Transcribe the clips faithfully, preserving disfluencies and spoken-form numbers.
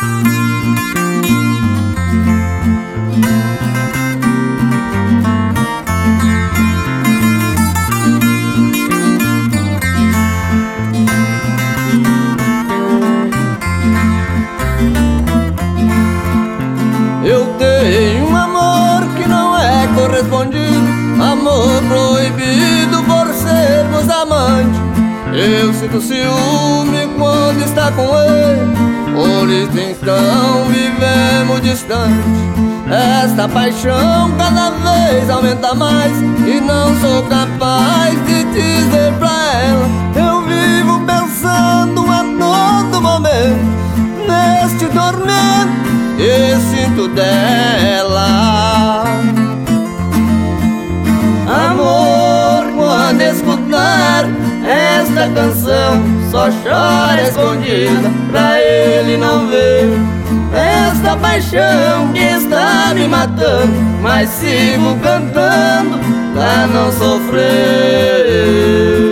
Eu tenho um amor que não é correspondido, amor proibido por sermos amantes. Eu sinto ciúme quando está com ele, por isso então vivemos distante. Esta paixão cada vez aumenta mais e não sou capaz de dizer pra ela. Eu vivo pensando a todo momento neste tormento e sinto dela. Amor, quando escutar esta canção, só chora escondida pra ele não ver. Esta paixão que está me matando, mas sigo cantando pra não sofrer.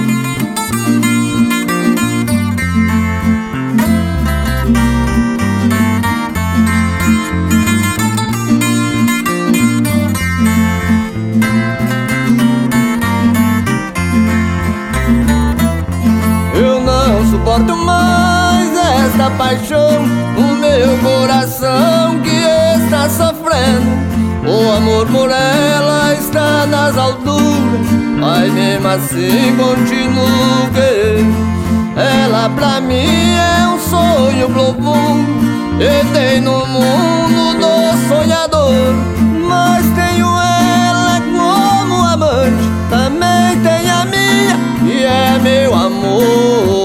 Suporto mais esta paixão, o meu coração que está sofrendo. O amor por ela está nas alturas, mas mesmo assim continuo querendo. Ela pra mim é um sonho profundo, entrei no mundo do sonhador. Mas tenho ela como amante, também tem a minha e é meu amor.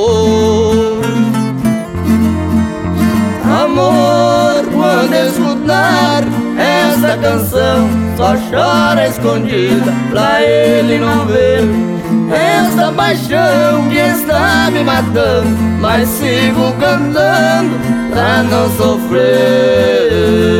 Amor, quando escutar esta canção, só chora escondida pra ele não ver. Esta paixão que está me matando, mas sigo cantando pra não sofrer.